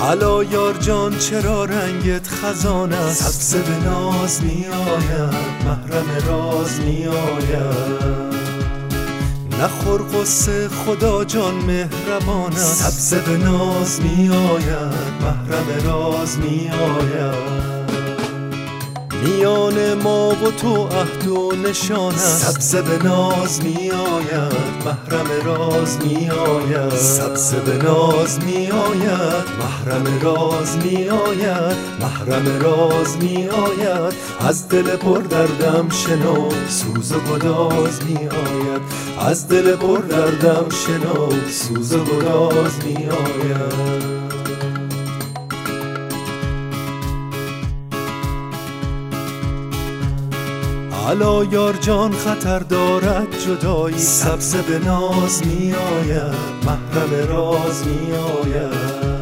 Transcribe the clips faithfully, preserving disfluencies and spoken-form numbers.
الا یار جان چرا رنگت خزان است، سبزه به ناز می آید، محرم راز می آید. نخور قصه خدا جان مهربان است، سبزه به ناز می آید، محرم راز می آید. میان ما و تو عهد و نشان است، سبزه به ناز می آید، محرم راز می آید. سبزه به ناز می آید، محرم راز می آید، محرم راز می آید. از دل پر دردم شنو سوز و گداز می آید، از دل پر دردم شنو سوز و گداز می آید. الا یار جان خطر دارد جدایی، سبزه به ناز می آید، محرم راز می آید.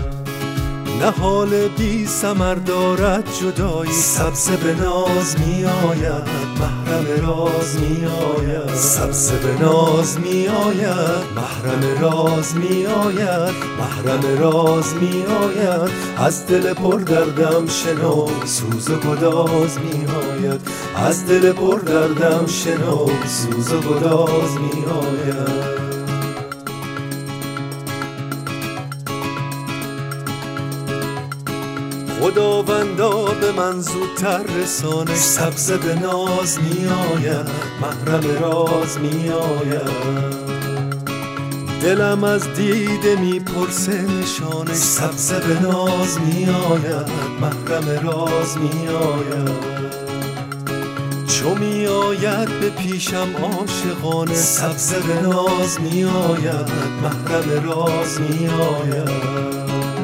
نهال بی ثمر دارد جدایی، سبزه به ناز می آید، محرم راز می آید. سبزه به ناز می آید، محرم راز می آید، محرم راز می آید. از دل پر دردم شنو سوز و گداز می آید، از دل پر دردم شنو سوز و گداز می آید. خداوندا به من زودتر رسانش، سبزه به ناز می آید، محرم راز می آید. دلم از دیده می پرسه نشانش، سبزه به ناز می آید، محرم راز می آید. چو می آید به پیشم عاشقانه، سبزه به ناز می آید، محرم راز می آید.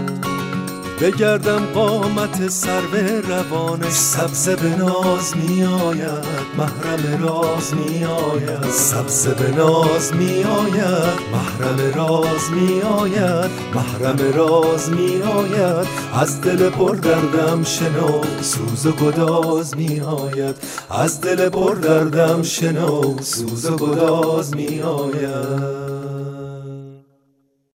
بگردم قامت سرو روانش، سبزه به ناز می آید، محرم راز می آید. سبزه به ناز می آید، محرم راز می آید، محرم راز می آید. از دل پر دردم شنو سوز و گداز می آید، از دل پر دردم شنو سوز و گداز می آید.